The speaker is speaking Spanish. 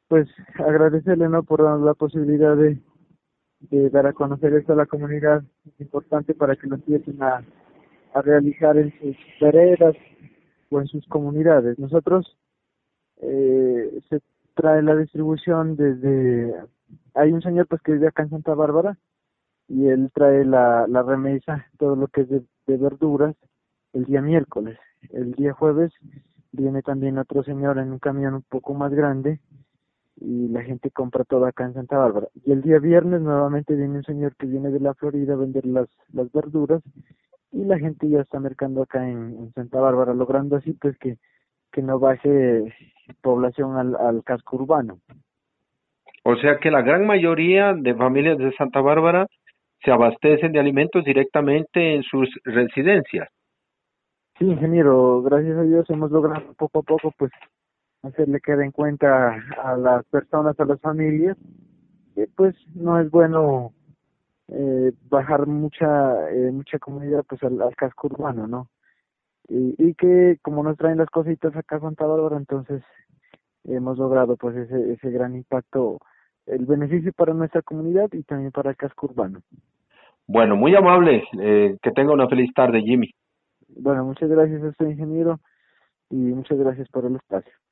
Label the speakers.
Speaker 1: pues agradecerle, ¿no? Por darnos la posibilidad de dar a conocer esto a la comunidad. Es importante para que lo empiecen a realizar en sus veredas o en sus comunidades. Nosotros se trae la distribución desde... Hay un señor pues que vive acá en Santa Bárbara y él trae la remesa, todo lo que es de verduras, el día miércoles. El día jueves viene también otro señor en un camión un poco más grande y la gente compra todo acá en Santa Bárbara. Y el día viernes nuevamente viene un señor que viene de la Florida a vender las verduras y la gente ya está mercando acá en Santa Bárbara, logrando así pues que no baje población al casco urbano.
Speaker 2: O sea que la gran mayoría de familias de Santa Bárbara se abastecen de alimentos directamente en sus residencias.
Speaker 1: Sí, ingeniero, gracias a Dios hemos logrado poco a poco pues hacerle quedar en cuenta a las personas, a las familias, que pues no es bueno bajar mucha comunidad pues al casco urbano, ¿no? Y que como nos traen las cositas acá a Santa Bárbara, entonces hemos logrado pues ese gran impacto, el beneficio para nuestra comunidad y también para el casco urbano.
Speaker 2: Bueno, muy amable. Que tenga una feliz tarde, Jimmy.
Speaker 1: Bueno, muchas gracias a usted, ingeniero, y muchas gracias por el espacio.